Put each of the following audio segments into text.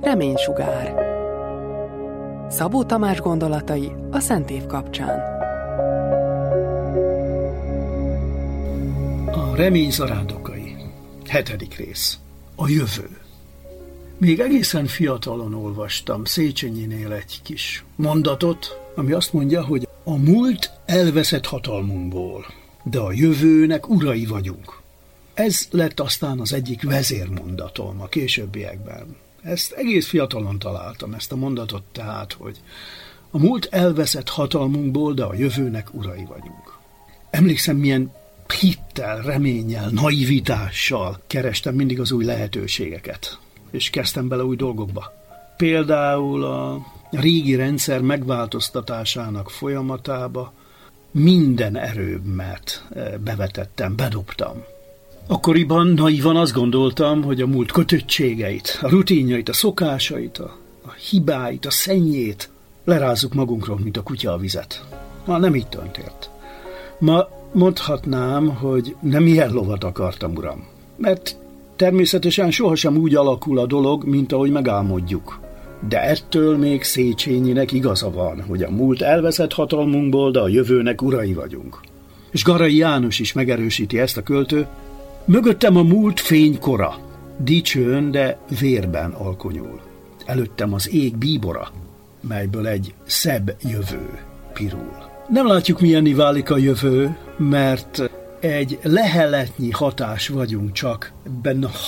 Reménysugár. Szabó Tamás gondolatai a Szent Év kapcsán. A remény zarándokai. 7. rész. A jövő. Még egészen fiatalon olvastam Széchenyinél egy kis mondatot, ami azt mondja, hogy a múlt elveszett hatalmunkból, de a jövőnek urai vagyunk. Ez lett aztán az egyik vezérmondatom a későbbiekben. Ezt egész fiatalon találtam, ezt a mondatot tehát, hogy a múlt elveszett hatalmunkból, de a jövőnek urai vagyunk. Emlékszem, milyen hittel, reménnyel, naivitással kerestem mindig az új lehetőségeket, és kezdtem bele új dolgokba. Például a régi rendszer megváltoztatásának folyamatába minden erőmet bevetettem, bedobtam. Akkoriban naivan azt gondoltam, hogy a múlt kötöttségeit, a rutinjait, a szokásait, a hibáit, a szennyét lerázzuk magunkról, mint a kutya a vizet. Nem így történt. Ma mondhatnám, hogy nem ilyen lovat akartam, uram. Mert természetesen sohasem úgy alakul a dolog, mint ahogy megálmodjuk. De ettől még Széchenyinek igaza van, hogy a múlt elveszett hatalmunkból, de a jövőnek urai vagyunk. És Garai János is megerősíti ezt a költő. Mögöttem a múlt fénykora, dicsőn, de vérben alkonyul. Előttem az ég bíbora, melyből egy szebb jövő pirul. Nem látjuk, milyenné válik a jövő, mert egy leheletnyi hatás vagyunk csak ebben a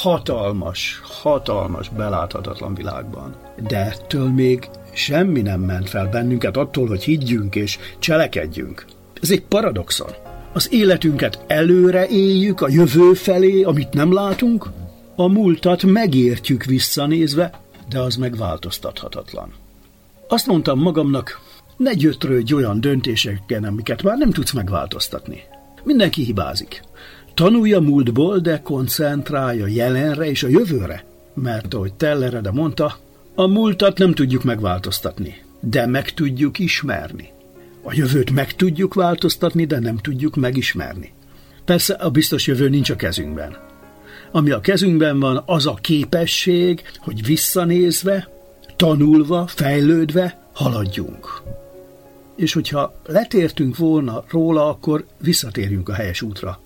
hatalmas, beláthatatlan világban. De ettől még semmi nem ment fel bennünket attól, hogy higgyünk és cselekedjünk. Ez egy paradoxon. Az életünket előre éljük, a jövő felé, amit nem látunk, a múltat megértjük visszanézve, de az megváltoztathatatlan. Azt mondtam magamnak, ne gyötrődj olyan döntéseken, amiket már nem tudsz megváltoztatni. Mindenki hibázik. Tanulj a múltból, de koncentrálj a jelenre és a jövőre. Mert ahogy Tellerede mondta, a múltat nem tudjuk megváltoztatni, de meg tudjuk ismerni. A jövőt meg tudjuk változtatni, de nem tudjuk megismerni. Persze a biztos jövő nincs a kezünkben. Ami a kezünkben van, az a képesség, hogy visszanézve, tanulva, fejlődve haladjunk. És hogyha letértünk volna róla, akkor visszatérjünk a helyes útra.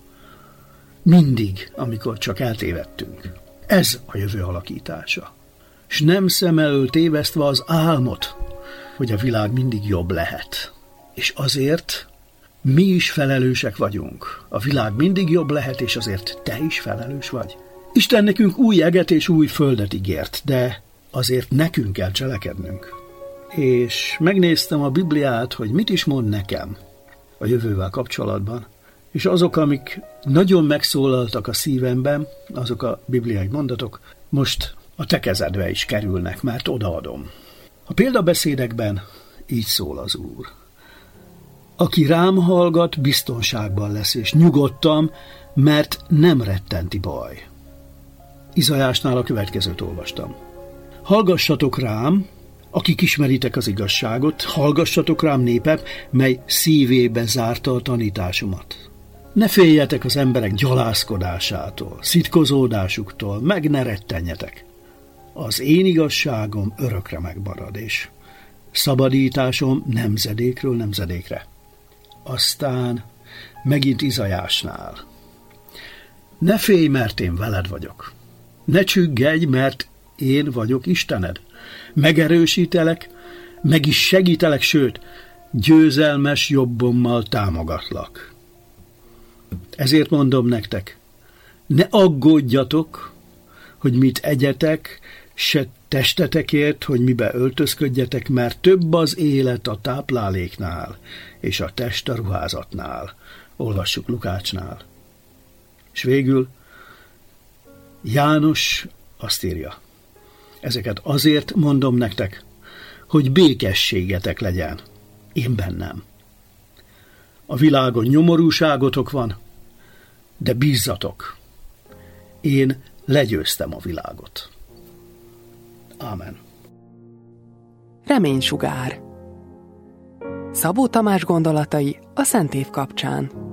Mindig, amikor csak eltévedtünk. Ez a jövő alakítása. És nem szem elől tévesztve az álmot, hogy a világ mindig jobb lehet. És azért mi is felelősek vagyunk. A világ mindig jobb lehet, és azért te is felelős vagy. Isten nekünk új eget és új földet ígért, de azért nekünk kell cselekednünk. És megnéztem a Bibliát, hogy mit is mond nekem a jövővel kapcsolatban, és azok, amik nagyon megszólaltak a szívemben, azok a bibliai mondatok, most a te kezedbe is kerülnek, mert odaadom. A példabeszédekben így szól az Úr. Aki rám hallgat, biztonságban lesz, és nyugodtam, mert nem rettenti baj. Izajásnál a következőt olvastam. Hallgassatok rám, akik ismeritek az igazságot, hallgassatok rám népem, mely szívébe zárta a tanításomat. Ne féljetek az emberek gyalászkodásától, szitkozódásuktól, meg ne rettenjetek. Az én igazságom örökre megmarad, és szabadításom nemzedékről nemzedékre. Aztán megint Izajásnál. Ne félj, mert én veled vagyok. Ne csüggedj, mert én vagyok Istened. Megerősítelek, meg is segítelek, sőt, győzelmes jobbommal támogatlak. Ezért mondom nektek, ne aggódjatok, hogy mit egyetek, se testetekért, hogy mibe öltözködjetek, mert több az élet a tápláléknál, és a test a ruházatnál. Olvassuk Lukácsnál. És végül János azt írja, ezeket azért mondom nektek, hogy békességetek legyen, én bennem. A világon nyomorúságotok van, de bízzatok, én legyőztem a világot. Ámen. Reménysugár. Szabó Tamás gondolatai a Szent Év kapcsán.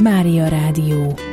Mária Rádió.